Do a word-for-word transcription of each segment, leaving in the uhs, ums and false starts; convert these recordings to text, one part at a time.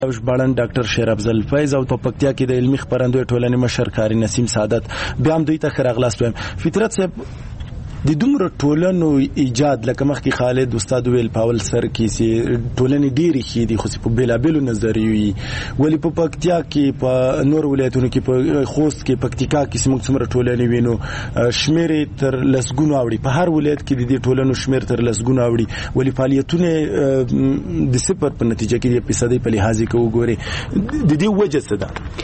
ژباړن ډاکټر شیر افضل فیض او په پکتیا کې د علمي خپرندوی ټولنې مشر کاري نسیم سعادت بیا هم دوی ته ښه راغلاست وایم. فطرت صاحب د دومره ټولنو ایجاد لکه مخکې خالد استاد ویل پاول سر کې چې ټولنې ډېرې ښې دي خو په بېلابېلو نظریو وي ولې په پکتیا کې په نور ولایتونو کې په خوست کې پکتیکا کې چې موږ څومره ټولنې وینو شمېر یې تر لسګونو اوړي په هر ولایت کې د دې ټولنو شمېر تر لسګونو اوړي ولې فعالیتونه د صفر په نتیجه کې د فیصدۍ په لحاظ کې وګورې د دې وجه څه ده؟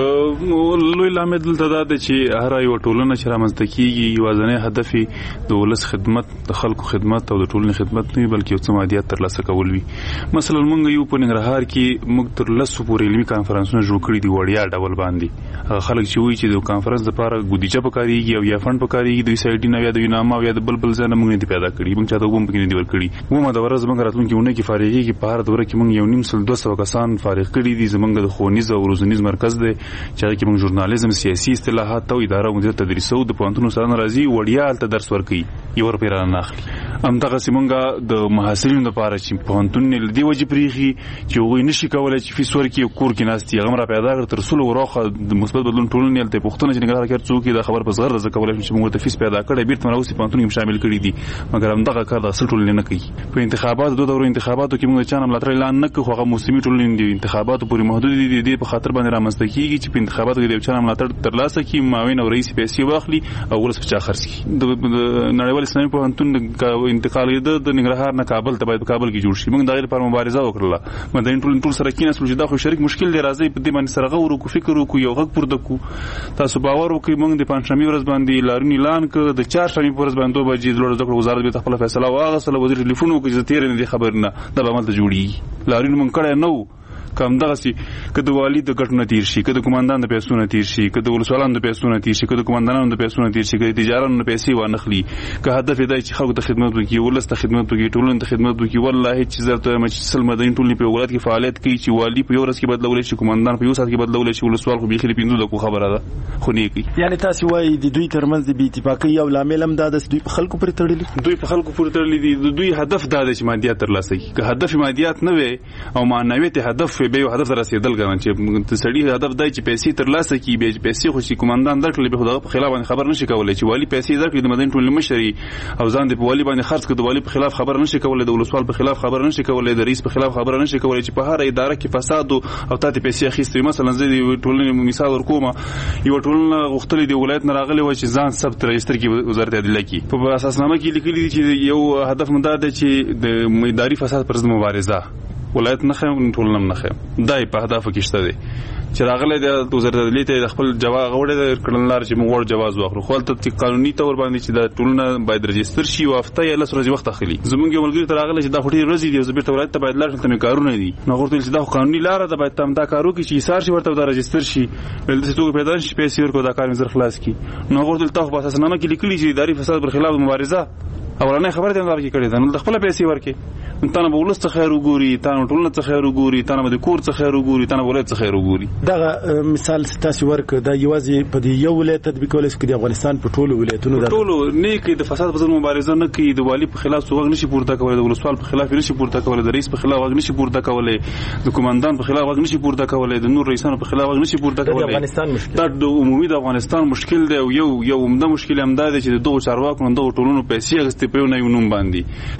لوی لامل دلته دا دی چې هر یو ټولنه چې رامنځته کېږي یوازینی هدف یې د ولس خدمت د خلکو خدمت او د ټولنې خدمت نه وي بلکې یو څه مادیات ترلاسه کول وي. مثلا موږ یو په ننګرهار کې موږ تر لسو پورې علمي کانفرنسونه جوړ کړي دي وړیا ډول باندې. هغه خلک چې وایي چې د کانفرنس لپاره بودیجه پکارېږي او یا فنډ پکارېږي دوی سایډي نه یا د یوناما او یا د بل بل ځای نه موږ نه دي پیدا کړي موږ چاته وبم پکې نه دي ورکړي. ومه د ورځ موږ راتلونکي اونۍ کې فارغېږي په هر دوره کې موږ یو نیم سل دوه سوه کسان فارغ کړي دي. زموږ د ښوونیز او روزنیز مرکز دی چې هغه کې موږ ژورنالیزم سیاسي اصطلاحات او اداره مدیر تدریسو د پوهنتون استادان راځي وړیا هلته درس ورکوي یو روپۍ رانه نه اخلي. همدغسې موږ د محصلینو لپاره چې پوهنتونونه له دې وجې پرېښي چې هغوی نشي کولی چې فیس ورکړي او کور کې ناست دي هغه هم راپیدا کړه تر سلو وراخه د مثبت بدلون ټولنې هلته یې پوښتنه چې نګرهار کې هر څوک دا خبر په زغر زه کولی شم چې موږ ورته فیس پیدا کړی بېرته مې راوستي پوهنتون کې شامل کړي دي مګر همدغه کار د اصل ټولنې نه کوي. په انتخاباتو دوه دورو انتخاباتو کې موږ د چا نه ملاتړ اعلان نه کوو خو هغه موسمي ټولنې دي انتخاباتو پورې محدود دي د دې په خاطر باندې رامنځته کېږي چې په انتخاباتو کې د یو چا نه ملاتړ ترلاسه کړي معاون او رئیس پیسې واخلي او ولس په چا خرڅ کړي. د نړیوال اسلامي پوهنتون انتقال د ننګرهار نه کابل ته باید په کابل کې جوړ شي. موږ د هغې لپاره مبارزه وکړله مدني ټولنې ټول سره کېناستلو چې دا خو شریک مشکل دی راځئ په دې باندې سره غور وکړو فکر وکړو یو غږ پورته کړو. تاسو باور وکړئ موږ د پنجشنبې ورځ باندې لاریون اعلان کړ د چهارشنبې په ورځ باندې دوه بجې د لوړو زده کړو وزارت بېرته خپله فیصله واخیستله وزیر ټلیفون وکړي چې زه تېره نه دې خبر نه دا به هملته جوړېږي. لاریون موږ کړی نه و که همدغسې که د والي د ګټو نه تېر شي که د قمندان د پیسو نه تېر شي که د ولسوالانو د پیسو نه تېر شي که د قمندانانو د پیسو نه تېر شي که د تجارانو نه پیسې وانخلي که هدف یې دی چې خلکو ته خدمت وکړي ولس ته خدمت وکړي ټولنې ته خدمت وکړي والله چې زه درته وایم چې سل مدني ټولنې په یو ولایت کې فعالیت کوي چې والي په یو ورځ کې بدلولی شي قمندان په یو ساعت کې بدلولی شي ولسوال خو بیخي له پنځو دقیقو خبره ده خو نه یې کوي. یعنې تاسې وایي د دوی ترمنځ د بې اتفاقۍ یو لامل هم دا ده چې دوی په خلکو پورې تړلي دوی په خلکو پورې تړلي دي. د دوی هدف دا دی چې مادیات ترلاسه کړي که هدف مادیات نه وي او معنویت هدف وي بیا یو هدف ته رسېدل ګران چې د سړي هدف دی چې پیسې ترلاسه کړي بیا پیسې خو چې قمندان درکړي به خو دغه په خلاف باندې خبر نشي کولی چې والي پیسې درکړي د مدني ټولنې مشر او ځان دې په والي باندې خرڅ کړي د والي په خلاف خبر نشي کولی د ولسوال په خلاف خبر نشي کولی د رئیس په خلاف خبر نشي کولی چې په هر اداره کې فساد او تا ته پیسې اخیستې. مثلا زه د ټولنې مثال ورکوم یو ټولنه غوښتلې د ولایت نه راغلې وه چې ځان ثبت رجستر کړي وزارت عدلیه کې په اساسنامه کې لیکلي دي چې یو هدف مو دا دی چې د اداري فساد پر ضد مبارزه ولایت نه خیم ټولنه نه خیم دا په هدفو کې شته دی چې راغلی د وزارت عدلیې ته د خپل جواز غوړی د کړنلار چې موږ غواړو جواز واخلو خو هلته قانوني طور باندې چې دا ټولنه باید رجستر شي یو هفته یا لس ورځې وخت اخلي. زموږ یو ملګري ته راغلی چې دا خو ډېرې ورځې دي او زه بېرته ولایت ته باید لاړ شم ته مې کارونه دي نو هغه ورته ویل چې دا خو قانوني لاره ده باید ته همدا کار وکړي چې ایثار شي ورته دا رجستر شي ویل داسې توګه پیدا شي پیسې ورکړو دا کار مې زر خلاص کړي. نو هغه ورته ویل تا خو په اساسنامه کې لیکلي چې اداري فساد پر خلاف مبارزه اولنۍ خبره دې همدغه کې کړې ده نو د خپله پیسې ورکړې تا نه به ولس څه خیر وګوري تا نه ټولنه څه خیر وګوري تا نه به د کور څه خیر وګوري تا نه به ولایت څه خیر وګوري. دغه مثال تاسې ورکړه دا یوازې په دې یو ولایت تطبیق کولی شي که د افغانستان په ټولو ولایتونو په ټولو نه کوي د فساد په ضد مبارزه نه کوي د والي په خلاف څوک غږ نشي پورته کولی د ولسوال په خلاف نشي پورته کولی د رئیس په خلاف غږ نشي پورته کولی د قمندان په خلاف غږ نشي پورته کولی د نور رئیسانو په خلاف غږ نشي پورته کولی. د افغانستان مشکل دا د عمومي د افغانستان مشکل دی او یو یو عمده مشکل هم دا دی چې د دغو چارواکو نه دغو ټولنو پیسې اخیستې په یو نه یو نوم باندې.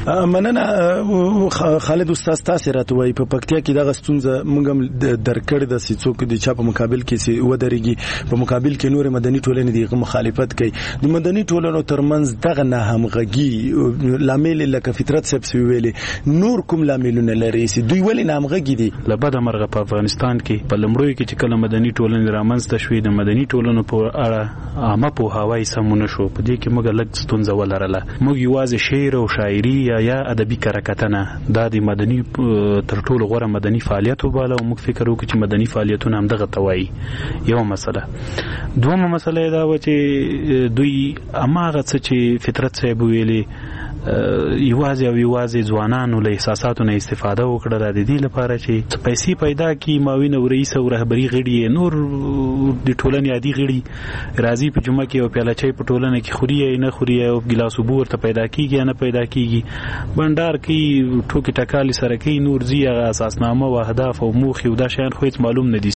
مننه خالد استاد تاسې راته وایي په پکتیا کې دغه ستونزه موږ هم درکړې ده چې څوک د چا په مقابل کې چې ودرېږي په مقابل کې نورې مدني ټولنې د هغه مخالفت کوي. د مدني ټولنو ترمنځ دغه نه همغږي لامل لکه فطرت صاحب چې ویلې نور کوم لاملونه لري چې دوی ولې نه همغږي دي؟ له بده مرغه په افغانستان کې په لومړیو کې چې کله مدني ټولنې رامنځته شوې د مدني ټولنو په اړه عامه پوهاوی سم نه شو په دې کې موږ لږ ستونزه ولرله. موږ یوازې شعر او شاعري یا یا ادبي کره کتنه دا د مدني تر ټولو غوره مدني فعالیت وباله او موږ فکر وکړو چې مدني فعالیتونه همدغه ته وایي. یوه مسله. دویمه مسله دا وه چې دوی هماغه څه چې فطرت صاحب ویلې یوازې او یوازې ځوانانو له احساساتو نه استفاده وکړه د دې لپاره چې پیسې پیدا کی ماوین او رئیس او رهبری غړي نور د ټولنې عادي غړي راځي په جمعه کې او پیاله چای په ټولنه کې خوري نه خوري او ګلاس وبو ورته پیدا کیږي نه پیدا کیږي بندر کې ټوکی ټکالي سره کې نور زی اساسنامه او اهداف او موخي او دا شیان خو هیڅ معلوم نه دي